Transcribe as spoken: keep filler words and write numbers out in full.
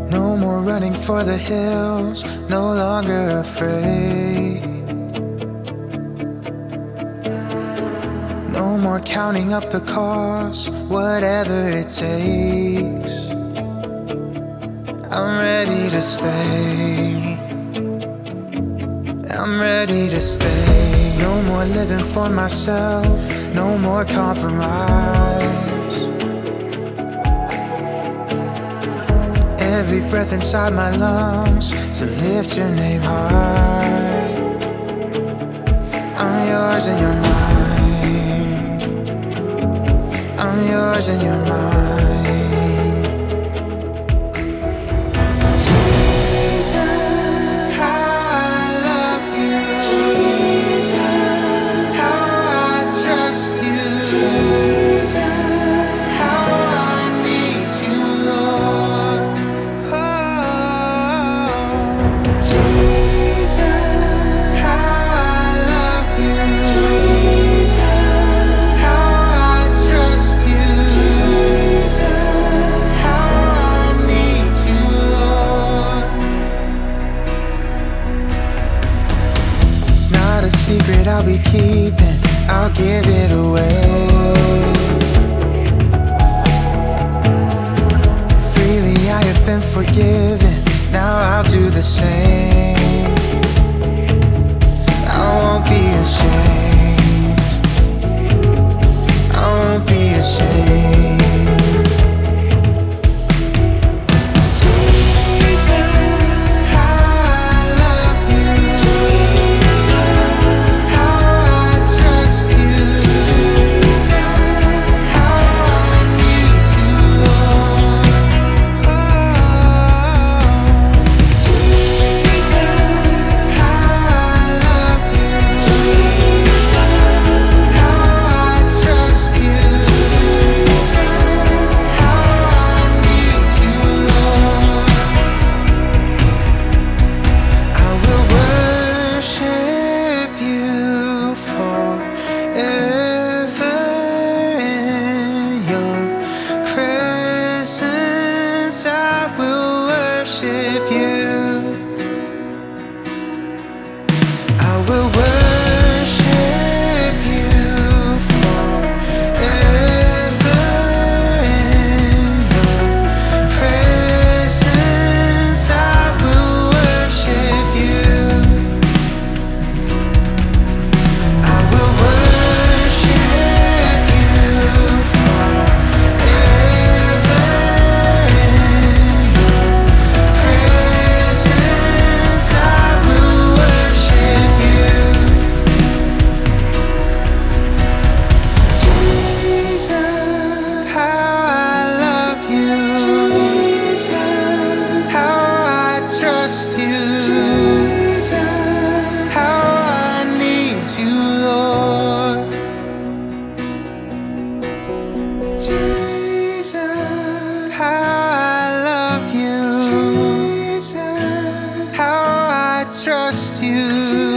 No more running for the hills, no longer afraid. No more counting up the cost, whatever it takes. I'm ready to stay. I'm ready to stay. No more living for myself, no more compromise. Every breath inside my lungs to lift your name high. I'm yours and you're mine. I'm yours and you're mine. Jesus, how I love you. Jesus, how I trust you. Jesus, how I need you, Lord. Secret I'll be keeping, I'll give it away. Freely I have been forgiven, now I'll do the same. I won't be ashamed. I won't be ashamed. Trust you.